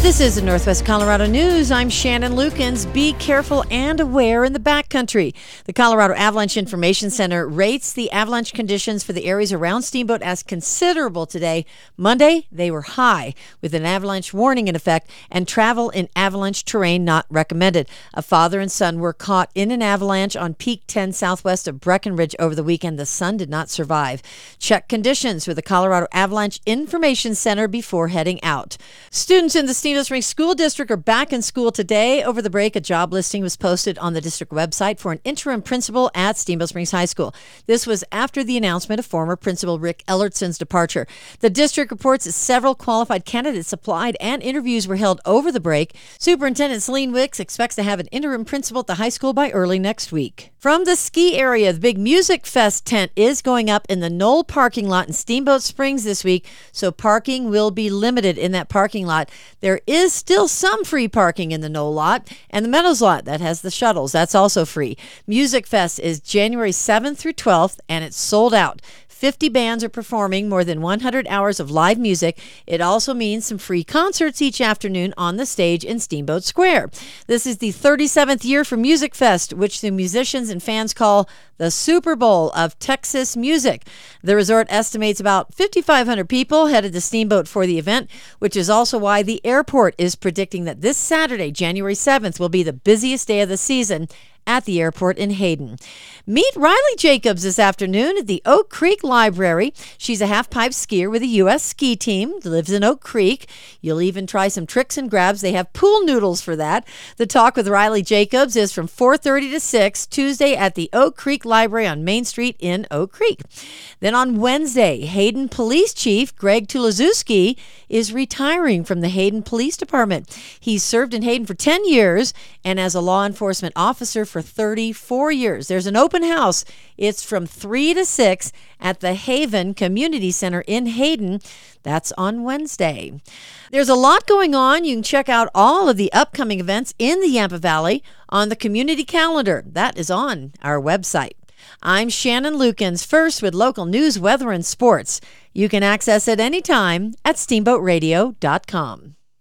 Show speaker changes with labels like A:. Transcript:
A: This is the Northwest Colorado News. I'm Shannon Lukens. Be careful and aware in the backcountry. The Colorado Avalanche Information Center rates the avalanche conditions for the areas around Steamboat as considerable today. Monday, they were high, with an avalanche warning in effect and travel in avalanche terrain not recommended. A father and son were caught in an avalanche on Peak 10 southwest of Breckenridge over the weekend. The son did not survive. Check conditions with the Colorado Avalanche Information Center before heading out. Students in the Steamboat Springs School District are back in school today. Over the break, a job listing was posted on the district website for an interim principal at Steamboat Springs High School. This was after the announcement of former principal Rick Ellertson's departure. The district reports that several qualified candidates applied and interviews were held over the break. Superintendent Celine Wicks expects to have an interim principal at the high school by early next week. From the ski area, the big Music Fest tent is going up in the Knoll parking lot in Steamboat Springs this week, so parking will be limited in that parking lot. There is still some free parking in the Knoll lot, and the Meadows lot that has the shuttles, that's also free. Music Fest is January 7th through 12th, and it's sold out. 50 bands are performing more than 100 hours of live music. It also means some free concerts each afternoon on the stage in Steamboat Square. This is the 37th year for Music Fest, which the musicians and fans call the Super Bowl of Texas music. The resort estimates about 5,500 people headed to Steamboat for the event, which is also why the airport is predicting that this Saturday, January 7th, will be the busiest day of the season at the airport in Hayden. Meet Riley Jacobs this afternoon at the Oak Creek Library. She's a half-pipe skier with a U.S. ski team, lives in Oak Creek. You'll even try some tricks and grabs. They have pool noodles for that. The Talk with Riley Jacobs is from 4:30 to 6, Tuesday at the Oak Creek Library on Main Street in Oak Creek. Then on Wednesday, Hayden Police Chief Greg Tulaszewski is retiring from the Hayden Police Department. He's served in Hayden for 10 years and as a law enforcement officer for 34 years. There's an open house. It's from 3 to 6 at the Haven Community Center in Hayden. That's on Wednesday. There's a lot going on. You can check out all of the upcoming events in the Yampa Valley on the community calendar. That is on our website. I'm Shannon Lukens, first with local news, weather, and sports. You can access it anytime at steamboatradio.com.